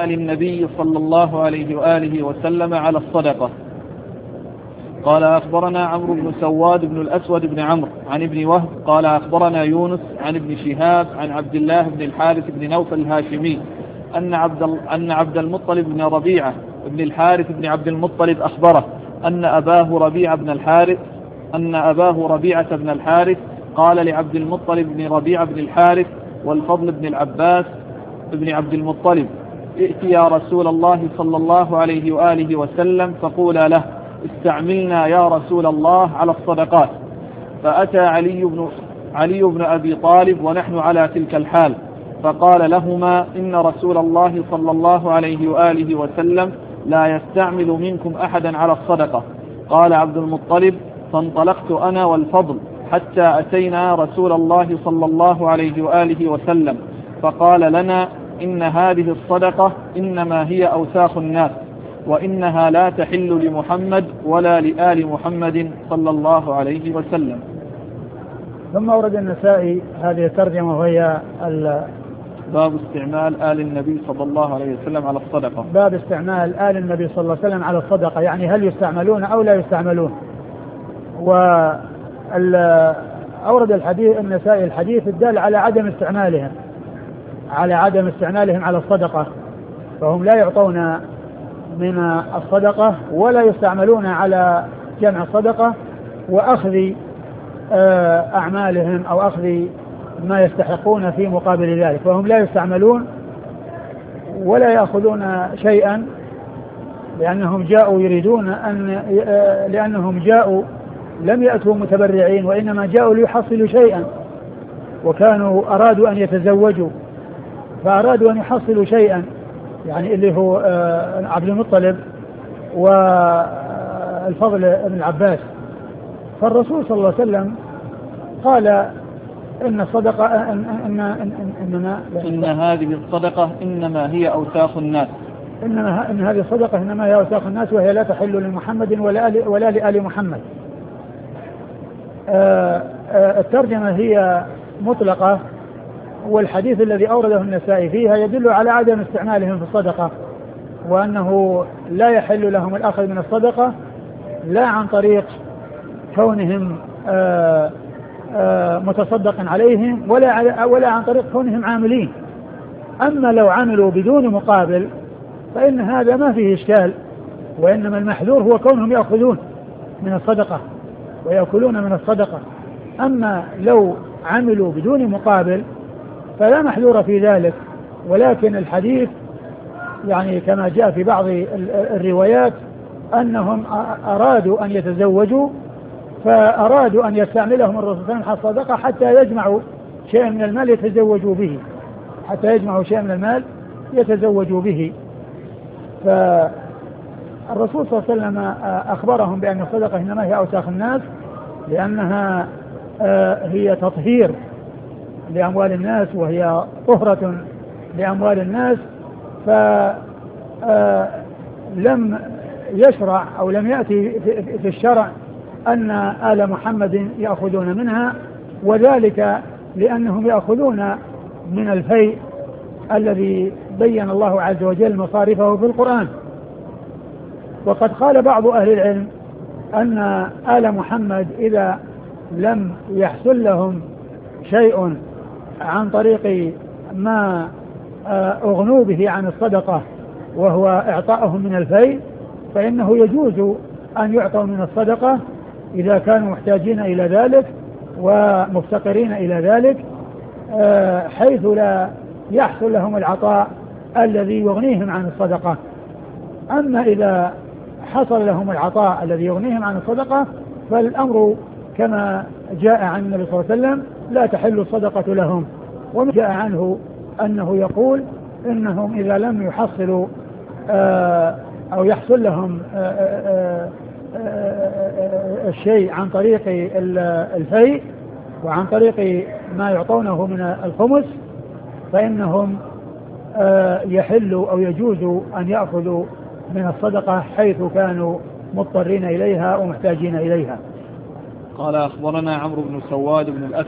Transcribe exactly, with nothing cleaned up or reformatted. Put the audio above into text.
آل النبي صلى الله عليه وآله وسلم على الصدقة. قال أخبرنا عمرو بن سواد بن الأسود بن عمرو عن ابن وهب قال أخبرنا يونس عن ابن شهاب عن عبد الله بن الحارث بن نوفل الهاشمي أن عبد, أن عبد المطلب بن ربيعة بن الحارث بن عبد المطلب أخبره أن أباه ربيعة بن الحارث أن أباه ربيعة بن الحارث قال لعبد المطلب بن ربيعة بن الحارث والفضل بن العباس بن عبد المطلب: ائت يا رسول الله صلى الله عليه وآله وسلم فقولا له: استعملنا يا رسول الله على الصدقات. فأتى علي بن, علي بن أبي طالب ونحن على تلك الحال، فقال لهما: إن رسول الله صلى الله عليه وآله وسلم لا يستعمل منكم أحدا على الصدقة. قال عبد المطلب: فانطلقت أنا والفضل حتى أتينا رسول الله صلى الله عليه وآله وسلم، فقال لنا: إن هذه الصدقة إنما هي أوساخ الناس، وإنها لا تحل لمحمد ولا لآل محمد صلى الله عليه وسلم. ثم أورد النسائي هذه الترجمة وهي باب استعمال آل النبي صلى الله عليه وسلم على الصدقة. باب استعمال آل النبي صلى الله عليه وسلم على الصدقة، يعني هل يستعملون أو لا يستعملون. وأورد الحديث النسائي الحديث الدال على عدم استعمالهم على عدم استعمالهم على الصدقة، فهم لا يعطون من الصدقة ولا يستعملون على جمع الصدقة وأخذ أعمالهم أو أخذ ما يستحقون في مقابل ذلك، فهم لا يستعملون ولا يأخذون شيئا لأنهم جاءوا يريدون أن لأنهم جاءوا لم يأتوا متبرعين وإنما جاءوا ليحصلوا شيئا، وكانوا أرادوا أن يتزوجوا فأرادوا أن يحصلوا شيئا، يعني اللي هو عبد المطلب والفضل بن العباس. فالرسول صلى الله عليه وسلم قال إن الصدقة إن, إن, إن, إنما إن هذه الصدقة إنما هي أوساخ الناس إنما إن هذه الصدقة إنما هي أوساخ الناس وهي لا تحل لمحمد ولا ولا لآل محمد. آآ آآ الترجمة هي مطلقة، والحديث الذي أورده النسائي فيها يدل على عدم استعمالهم في الصدقة، وأنه لا يحل لهم الأخذ من الصدقة لا عن طريق كونهم آآ آآ متصدق عليهم ولا ولا عن طريق كونهم عاملين. أما لو عملوا بدون مقابل فإن هذا ما فيه إشكال، وإنما المحذور هو كونهم يأخذون من الصدقة ويأكلون من الصدقة. أما لو عملوا بدون مقابل فلا محذور في ذلك، ولكن الحديث يعني كما جاء في بعض الروايات أنهم أرادوا أن يتزوجوا فأرادوا أن يستعملهم الرسول صلى الله عليه وسلم الصدقة حتى يجمعوا شيئا من المال يتزوجوا به حتى يجمعوا شيئا من المال يتزوجوا به. فالرسول صلى الله عليه وسلم أخبرهم بأن الصدقة إنما هي أوساخ الناس، لأنها هي تطهير لأموال الناس وهي طهرة لأموال الناس، فلم يشرع أو لم يأتي في الشرع أن آل محمد يأخذون منها، وذلك لأنهم يأخذون من الفيء الذي بين الله عز وجل مصارفه في القرآن. وقد قال بعض أهل العلم أن آل محمد إذا لم يحصل لهم شيء عن طريق ما أغنوا به عن الصدقة وهو إعطائهم من الفيء فإنه يجوز أن يعطوا من الصدقة إذا كانوا محتاجين إلى ذلك ومفتقرين إلى ذلك، حيث لا يحصل لهم العطاء الذي يغنيهم عن الصدقة. أما إذا حصل لهم العطاء الذي يغنيهم عن الصدقة فالأمر كما جاء عن النبي صلى الله عليه وسلم لا تحل الصدقة لهم. وما جاء عنه أنه يقول إنهم إذا لم يحصلوا أو يحصل لهم الشيء عن طريق الفيء وعن طريق ما يعطونه من الخمس فإنهم يحل أو يجوز أن يأخذوا من الصدقة حيث كانوا مضطرين إليها ومحتاجين إليها. قال أخبرنا عمرو بن سواد بن الأسود